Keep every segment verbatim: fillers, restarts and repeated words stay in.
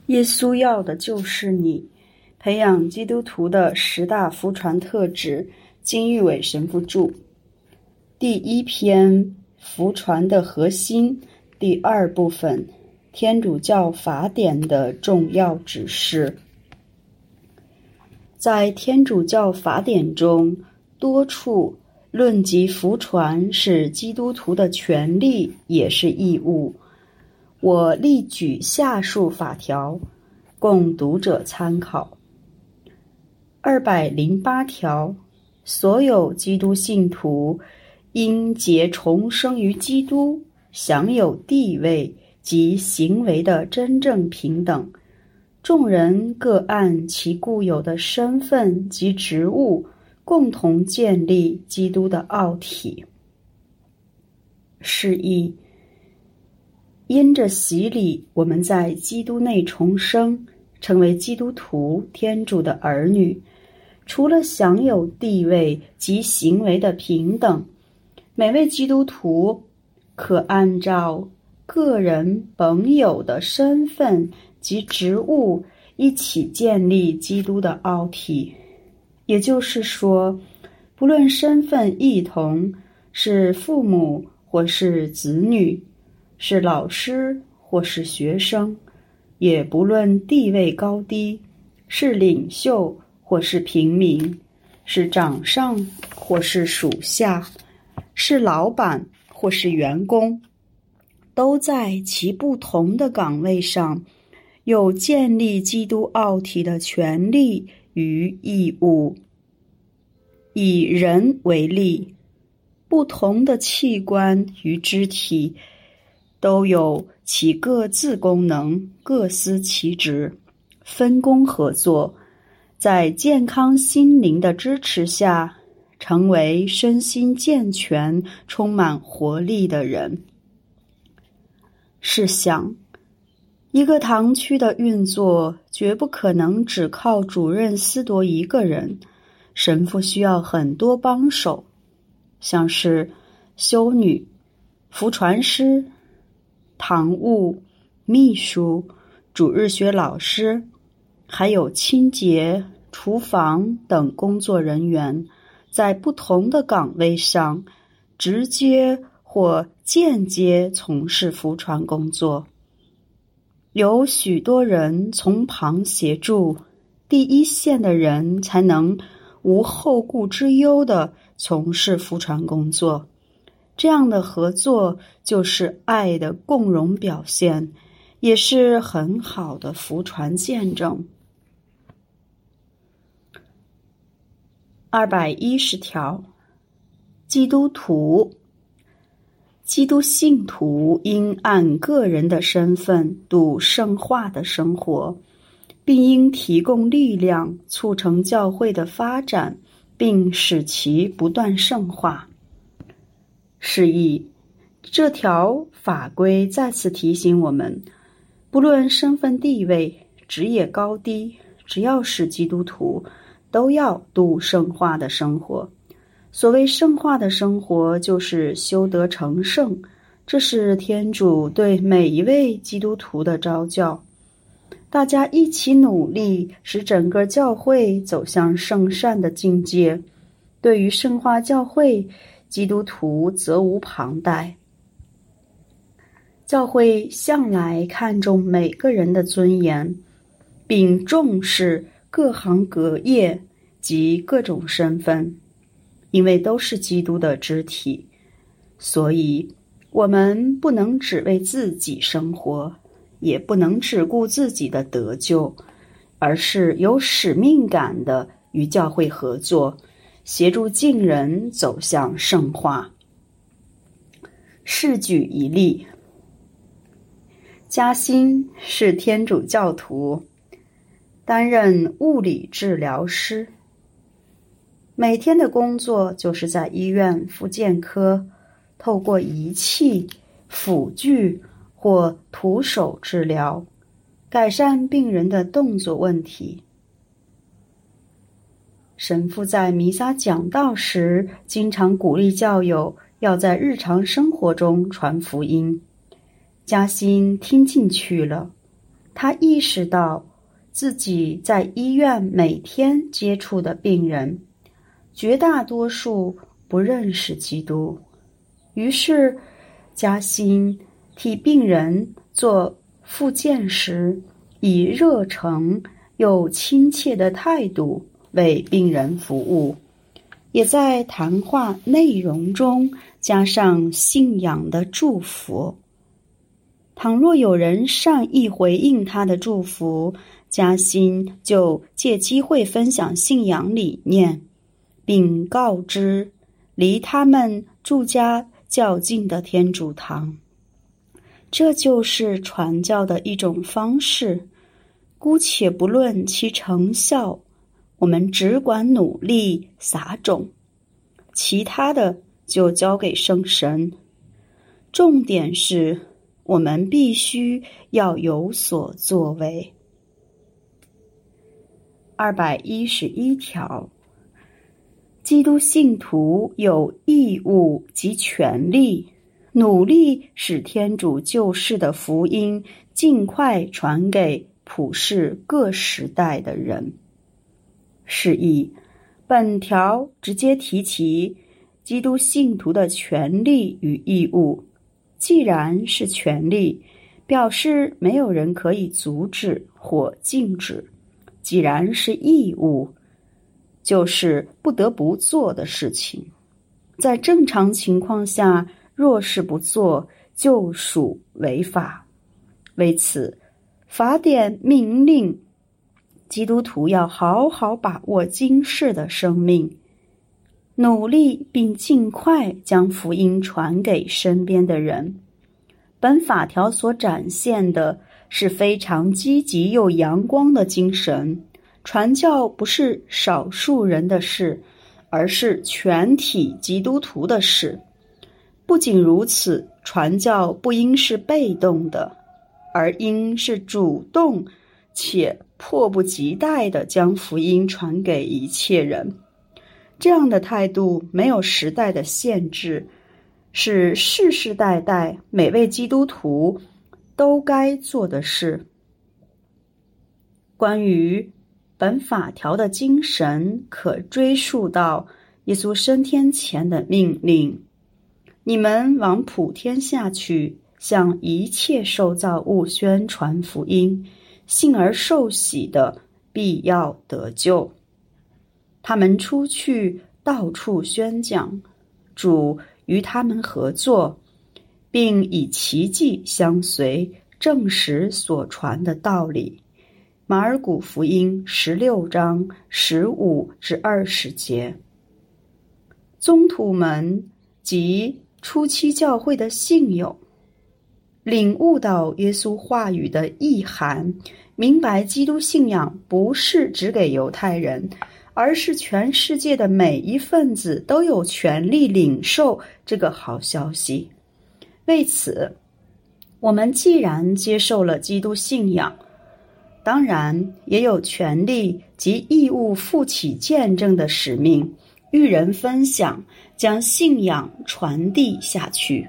耶稣要的就是你。培养基督徒的十大福传特质，金玉伟神父著。第一篇，福传的核心。第二部分，天主教法典的重要指示。在天主教法典中，多处论及福传是基督徒的权利，也是义务。我例举下述法条，供读者参考。二百零八条，所有基督信徒因结重生于基督，享有地位及行为的真正平等。众人各按其固有的身份及职务，共同建立基督的奥体。示意，因着洗礼，我们在基督内重生，成为基督徒，天主的儿女。除了享有地位及行为的平等，每位基督徒可按照个人本有的身份及职务一起建立基督的奥体。也就是说，不论身份异同，是父母或是子女，是老师或是学生，也不论地位高低，是领袖或是平民，是长上或是属下，是老板或是员工，都在其不同的岗位上有建立基督奥体的权利与义务。以人为例，不同的器官与肢体都有其各自功能，各司其职，分工合作，在健康心灵的支持下，成为身心健全、充满活力的人。试想，一个堂区的运作绝不可能只靠主任司铎一个人，神父需要很多帮手，像是修女、福传师、堂务、秘书、主日学老师，还有清洁、厨房等工作人员，在不同的岗位上直接或间接从事福传工作。有许多人从旁协助，第一线的人才能无后顾之忧地从事福传工作。这样的合作就是爱的共融表现，也是很好的福传见证。二百一十条，基督徒、基督信徒应按个人的身份度圣化的生活，并应提供力量，促成教会的发展，并使其不断圣化。示意，这条法规再次提醒我们，不论身份地位、职业高低，只要是基督徒，都要度圣化的生活。所谓圣化的生活，就是修德成圣，这是天主对每一位基督徒的召叫。大家一起努力，使整个教会走向圣善的境界。对于圣化教会，基督徒责无旁贷。教会向来看重每个人的尊严，并重视各行各业及各种身份，因为都是基督的肢体，所以我们不能只为自己生活，也不能只顾自己的得救，而是有使命感的与教会合作，协助敬人走向圣化。示举一例，嘉欣是天主教徒，担任物理治疗师。每天的工作就是在医院复健科，透过仪器、辅具或徒手治疗，改善病人的动作问题。神父在弥撒讲道时，经常鼓励教友要在日常生活中传福音。嘉欣听进去了， 他意识到自己在医院每天接触的病人，绝大多数不认识基督。于是加薪替病人做复健时，以热诚又亲切的态度为病人服务，也在谈话内容中加上信仰的祝福。倘若有人善意回应他的祝福，加薪就借机会分享信仰理念，并告知离他们住家较近的天主堂。这就是传教的一种方式，姑且不论其成效，我们只管努力撒种，其他的就交给圣神。重点是我们必须要有所作为。二百一十一条，基督信徒有义务及权利，努力使天主救世的福音尽快传给普世各时代的人。是以，本条直接提及基督信徒的权利与义务。既然是权利，表示没有人可以阻止或禁止；既然是义务，就是不得不做的事情。在正常情况下，若是不做，就属违法。为此，法典命令基督徒要好好把握今世的生命，努力并尽快将福音传给身边的人。本法条所展现的是非常积极又阳光的精神。传教不是少数人的事，而是全体基督徒的事。不仅如此，传教不应是被动的，而应是主动且迫不及待地将福音传给一切人。这样的态度没有时代的限制，是世世代代每位基督徒都该做的事。关于本法条的精神，可追溯到耶稣升天前的命令：你们往普天下去，向一切受造物宣传福音，信而受洗的必要得救。他们出去到处宣讲，主与他们合作，并以奇迹相随，证实所传的道理。马尔谷福音十六章十五至二十节。宗徒们及初期教会的信友领悟到耶稣话语的意涵，明白基督信仰不是只给犹太人，而是全世界的每一份子都有权利领受这个好消息。为此，我们既然接受了基督信仰，当然也有权利及义务负起见证的使命，与人分享，将信仰传递下去。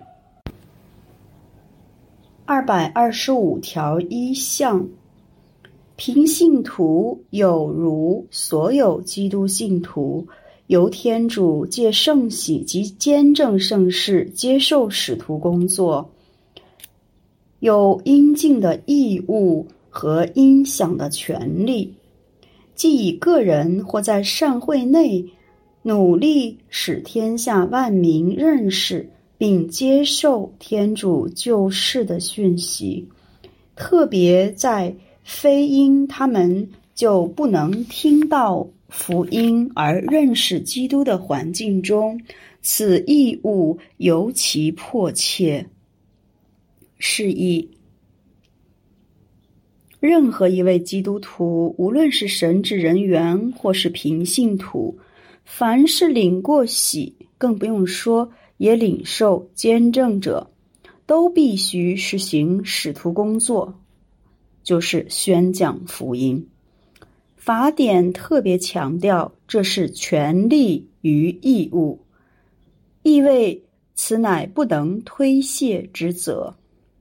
二百二十五条一项，平信徒有如所有基督信徒，由天主借圣洗及监正圣事接受使徒工作，有应尽的义务和应享的权利，即以个人或在善会内努力使天下万民认识并接受天主救世的讯息，特别在非因他们就不能听到福音而认识基督的环境中，此义务尤其迫切。是以任何一位基督徒，无论是神职人员或是平信徒，凡是领过洗，更不用说也领受监证者，都必须实行使徒工作，就是宣讲福音。法典特别强调这是权利与义务，意味此乃不能推卸之责。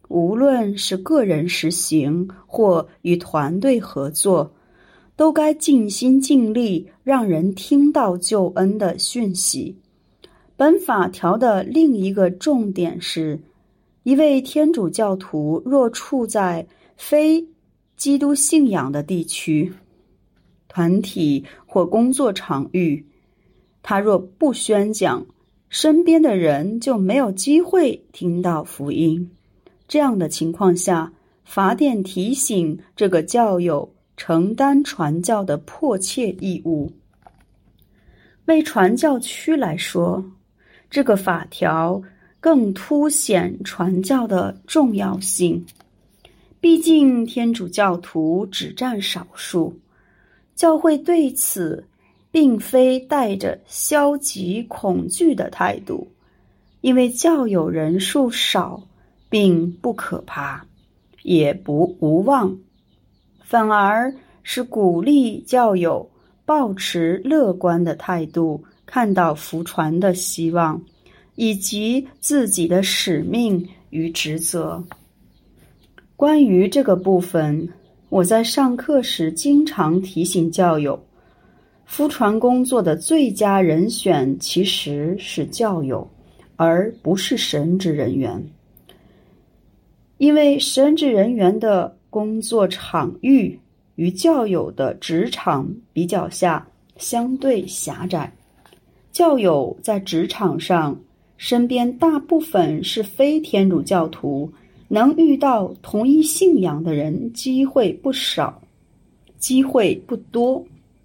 无论是个人实行或与团队合作，都该尽心尽力让人听到救恩的讯息。本法条的另一个重点是，一位天主教徒若处在非基督信仰的地区、团体或工作场域，他若不宣讲，身边的人就没有机会听到福音。这样的情况下，法典提醒这个教友承担传教的迫切义务。为传教区来说，这个法条更凸显传教的重要性。毕竟天主教徒只占少数，教会对此并非带着消极恐惧的态度，因为教友人数少并不可怕，也不无望，反而是鼓励教友抱持乐观的态度，看到福传的希望，以及自己的使命与职责。关于这个部分，我在上课时经常提醒教友，福传工作的最佳人选其实是教友，而不是神职人员。因为神职人员的工作场域与教友的职场比较下相对狭窄，教友在职场上身边大部分是非天主教徒，能遇到同一信仰的人机会不少，机会不多。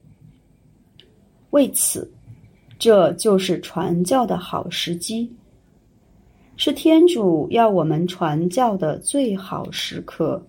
为此，这就是传教的好时机，是天主要我们传教的最好时刻。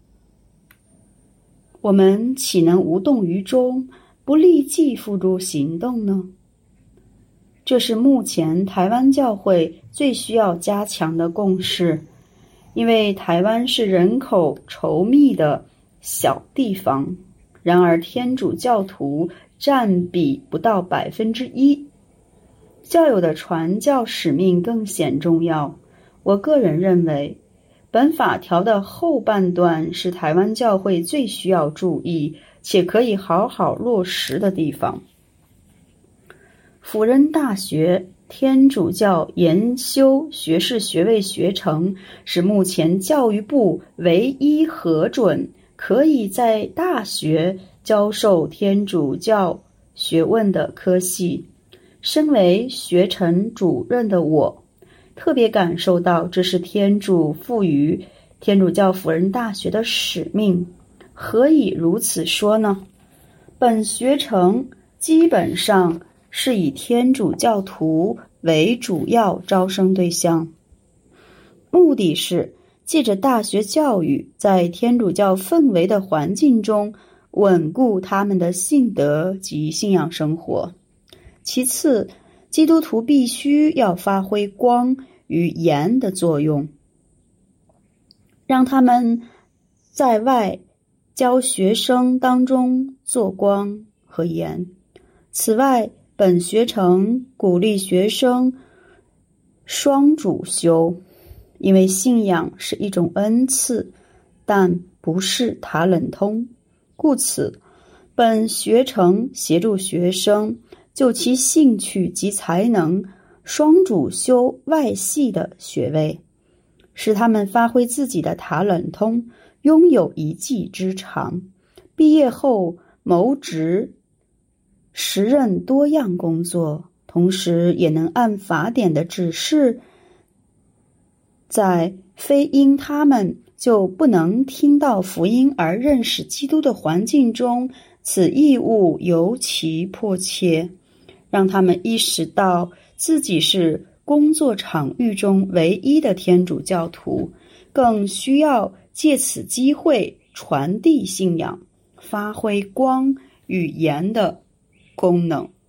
我们岂能无动于衷，不立即付诸行动呢？这是目前台湾教会最需要加强的共识，因为台湾是人口稠密的小地方，然而天主教徒占比不到百分之一，教友的传教使命更显重要。我个人认为，本法条的后半段是台湾教会最需要注意且可以好好落实的地方。辅仁大学天主教研修学士学位学程是目前教育部唯一核准可以在大学教授天主教学问的科系。身为学程主任的我，特别感受到这是天主赋予天主教辅仁大学的使命。何以如此说呢？本学程基本上是以天主教徒为主要招生对象，目的是借着大学教育，在天主教氛围的环境中稳固他们的信德及信仰生活。其次，基督徒必须要发挥光与盐的作用，让他们在外教学生当中做光和盐。此外，本学程鼓励学生双主修，因为信仰是一种恩赐，但不是塔冷通，故此本学程协助学生就其兴趣及才能双主修外系的学位，使他们发挥自己的塔冷通，拥有一技之长，毕业后谋职时任多样工作，同时也能按法典的指示，在非因他们就不能听到福音而认识基督的环境中，此义务尤其迫切，让他们意识到自己是工作场域中唯一的天主教徒，更需要借此机会传递信仰，发挥光与盐的功能。